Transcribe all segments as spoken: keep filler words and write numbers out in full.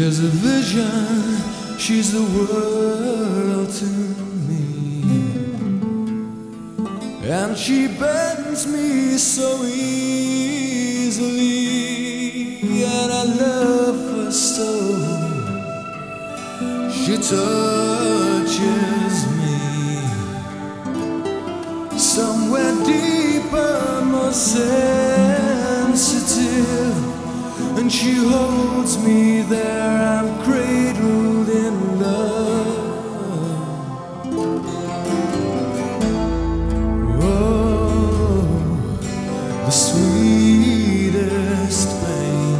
She's a vision, she's the world to me, and she bends me so easily, and I love her so. She touches me somewhere deeper, more sensitive, and she holds me there. I'm cradled in love. Oh, the sweetest pain.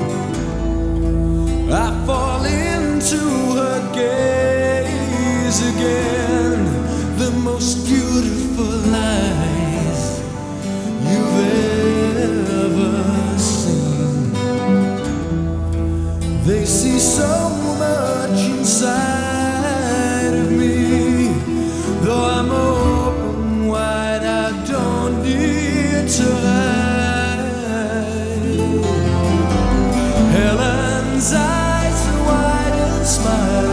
I fall into her gaze again, the most beautiful eyes you've ever seen. They see so much inside of me. Though I'm open wide, I don't need to hide. Helen's eyes are wide and smile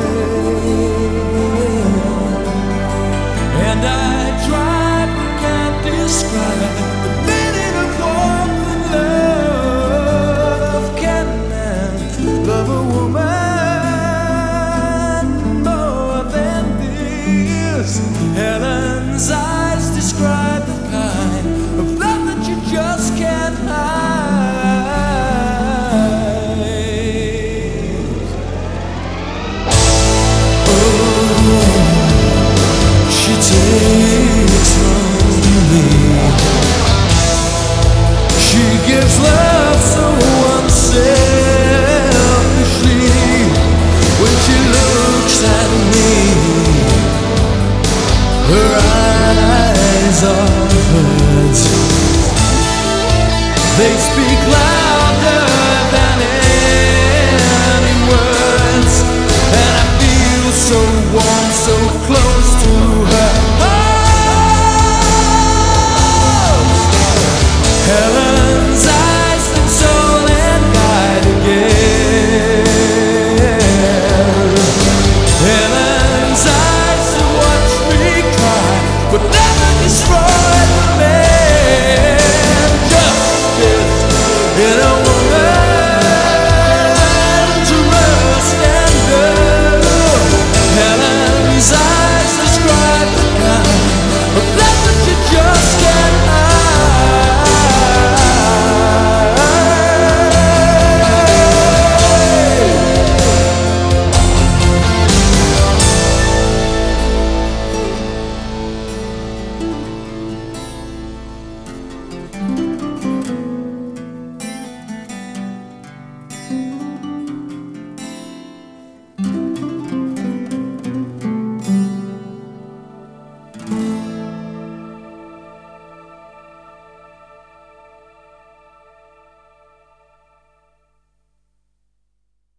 again, and I try but can't describe the meaning of warmth and love. Can man love a woman more than this? Helen's eyes